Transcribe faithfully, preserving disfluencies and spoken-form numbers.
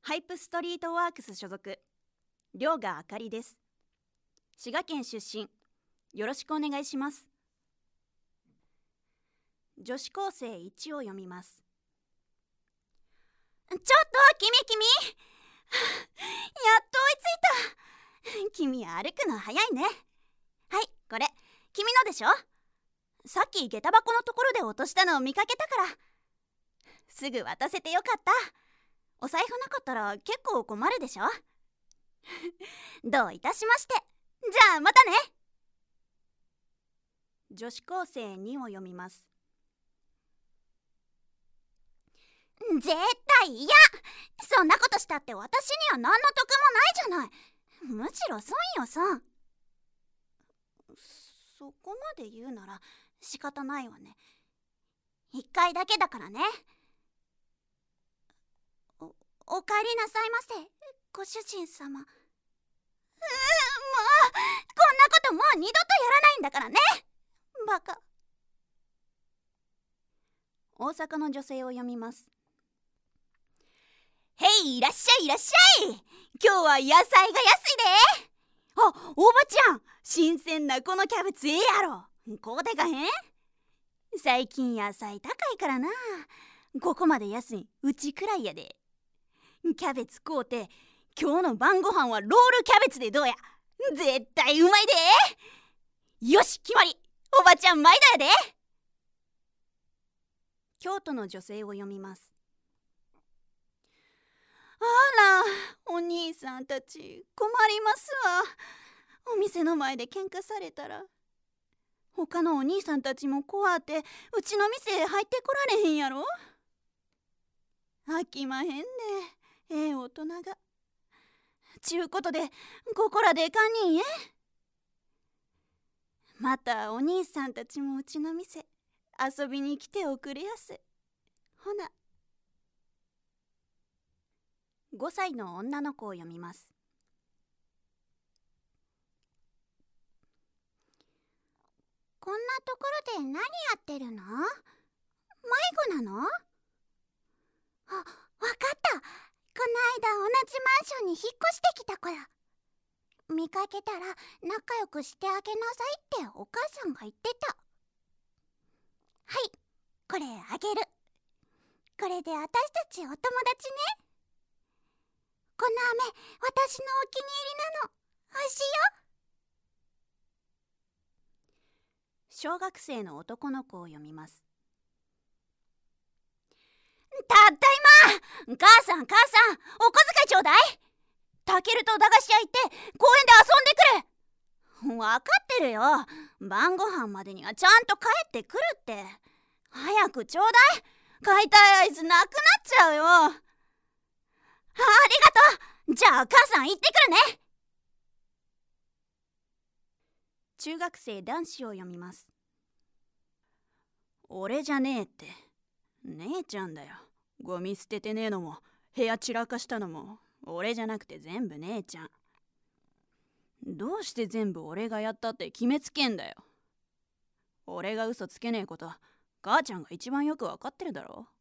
ハイプストリートワークス所属、遼河あかりです。滋賀県出身。よろしくお願いします。女子高生いちを読みます。 ちょっと君君やっと追いついた。君歩くの早いね。はい、これ君のでしょ。さっき下駄箱のところで落としたのを見かけたから、すぐ渡せてよかった。お財布なかったら結構困るでしょ。どういたしまして。じゃあまたね。 女子高生にを読みます。 絶対嫌。そんなことしたって私には何の得もないじゃない。むしろ損よ損。 そこまで言うなら仕方ないわね。 一回だけだからね。お、お帰りなさいませ、ご主人様。うーん、もうこんなこともう二度とやらないんだからね。バカ。 大阪の女性を読みます。 へい、いらっしゃいいらっしゃい。今日は野菜が安いで。あ、おばちゃん、新鮮なこのキャベツええやろ。こうでかへん？最近野菜高いからな。ここまで安いうちくらいやで。キャベツ買うて今日の晩ご飯はロールキャベツでどうや。絶対うまいで。よし、決まり。おばちゃん毎度やで。 京都の女性を読みます。 あら、お兄さんたち困りますわ。お店の前で喧嘩されたら他のお兄さんたちも怖ってうちの店へ入ってこられへんやろ。飽きまへんで、ええ大人が。ちゅうことでここらでかんにんえ。またお兄さんたちもうちの店遊びに来ておくれやす。ほな。 ごさいの女の子を読みます。 こんなところで何やってるの？迷子なの？あ、わかった。この間同じマンションに引っ越してきた子や。見かけたら仲良くしてあげなさいってお母さんが言ってた。はい、これあげる。これで私たちお友達ね。この飴、私のお気に入りなの。おいしいよ。 小学生の男の子を読みます。 たった今、母さん母さん、お小遣いちょうだい。タケルと駄菓子屋行って公園で遊んでくる。分かってるよ。晩ご飯までにはちゃんと帰ってくるって。早くちょうだい。買いたいアイスなくなっちゃうよ。あ、ありがとう。じゃあ母さん行ってくるね。 中学生男子を読みます。 俺じゃねえって。姉ちゃんだよ。ゴミ捨ててねえのも部屋散らかしたのも俺じゃなくて全部姉ちゃん。どうして全部俺がやったって決めつけんだよ。俺が嘘つけねえこと母ちゃんが一番よく分かってるだろ。